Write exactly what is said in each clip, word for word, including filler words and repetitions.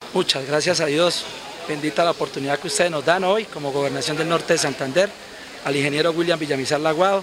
Muchas gracias a Dios, bendita la oportunidad que ustedes nos dan hoy como Gobernación del Norte de Santander, al ingeniero William Villamizar Laguado,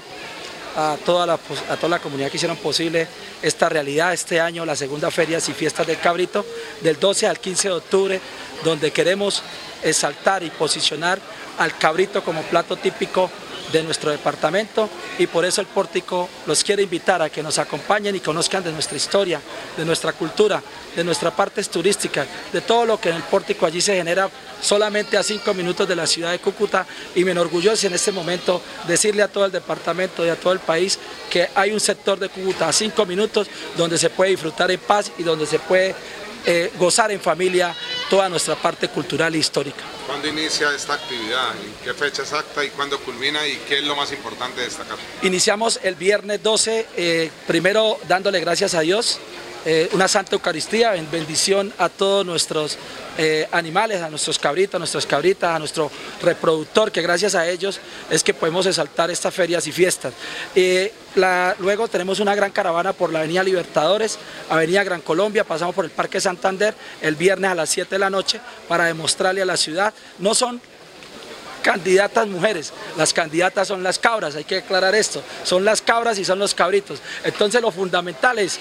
a toda, la, a toda la comunidad que hicieron posible esta realidad este año, la segunda Ferias y Fiestas del Cabrito, del doce al quince de octubre, donde queremos exaltar y posicionar al cabrito como plato típico de nuestro departamento, y por eso el Pórtico los quiere invitar a que nos acompañen y conozcan de nuestra historia, de nuestra cultura, de nuestras partes turísticas, de todo lo que en el Pórtico allí se genera solamente a cinco minutos de la ciudad de Cúcuta, y me enorgullece en este momento decirle a todo el departamento y a todo el país que hay un sector de Cúcuta a cinco minutos donde se puede disfrutar en paz y donde se puede eh, gozar en familia toda nuestra parte cultural e histórica. ¿Cuándo inicia esta actividad? ¿En qué fecha exacta y cuándo culmina? ¿Y qué es lo más importante de destacar? Iniciamos el viernes doce, eh, primero dándole gracias a Dios, eh, una Santa Eucaristía, en bendición a todos nuestros eh, animales, a nuestros cabritos, a nuestras cabritas, a nuestro reproductor, que gracias a ellos es que podemos exaltar estas ferias y fiestas. Eh, la, luego tenemos una gran caravana por la Avenida Libertadores, Avenida Gran Colombia, pasamos por el Parque Santander el viernes a las siete de la noche para demostrarle a la ciudad, no son candidatas mujeres, las candidatas son las cabras, hay que aclarar esto, son las cabras y son los cabritos. Entonces lo fundamental es,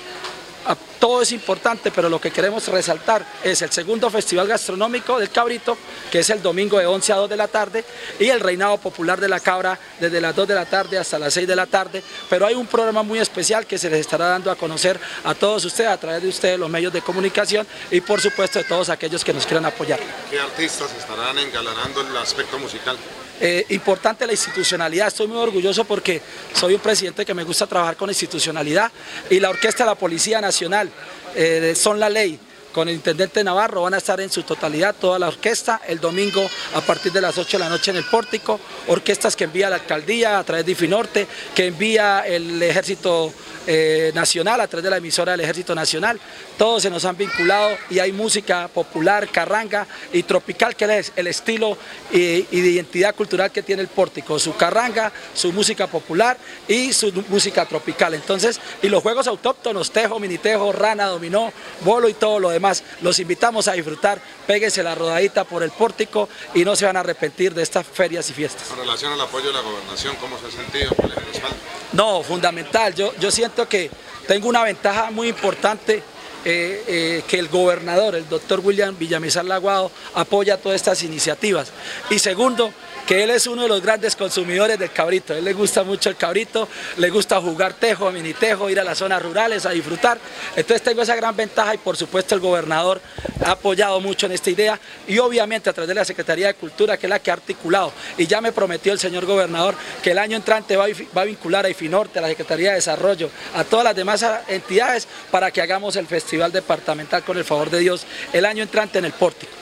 todo es importante, pero lo que queremos resaltar es el segundo Festival Gastronómico del Cabrito, que es el domingo de once a dos de la tarde, y el Reinado Popular de la Cabra desde las dos de la tarde hasta las seis de la tarde, pero hay un programa muy especial que se les estará dando a conocer a todos ustedes, a través de ustedes, los medios de comunicación, y por supuesto de todos aquellos que nos quieran apoyar. ¿Qué artistas estarán engalanando el aspecto musical? Eh, importante la institucionalidad, estoy muy orgulloso porque soy un presidente que me gusta trabajar con institucionalidad, y la Orquesta de la Policía Nacional, eh, Son la Ley, con el Intendente Navarro, van a estar en su totalidad toda la orquesta el domingo a partir de las ocho de la noche en el Pórtico, orquestas que envía la Alcaldía a través de IFINORTE, que envía el Ejército eh, Nacional a través de la emisora del Ejército Nacional, todos se nos han vinculado, y hay música popular, carranga y tropical, que es el estilo y, y de identidad cultural que tiene el Pórtico, su carranga, su música popular y su música tropical. Entonces, y los juegos autóctonos, tejo, minitejo, rana, dominó, bolo y todo lo demás. Los invitamos a disfrutar, péguense la rodadita por el Pórtico y no se van a arrepentir de estas ferias y fiestas. En relación al apoyo de la gobernación, ¿cómo se ha sentido por el respaldo? No, fundamental, yo, yo siento que tengo una ventaja muy importante, eh, eh, que el gobernador, el doctor William Villamizar Laguado, apoya todas estas iniciativas, y segundo, que él es uno de los grandes consumidores del cabrito, a él le gusta mucho el cabrito, le gusta jugar tejo, minitejo, ir a las zonas rurales a disfrutar, entonces tengo esa gran ventaja, y por supuesto el gobernador ha apoyado mucho en esta idea, y obviamente a través de la Secretaría de Cultura, que es la que ha articulado, y ya me prometió el señor gobernador que el año entrante va a, va a vincular a IFINORTE, a la Secretaría de Desarrollo, a todas las demás entidades para que hagamos el festival departamental con el favor de Dios el año entrante en el Pórtico.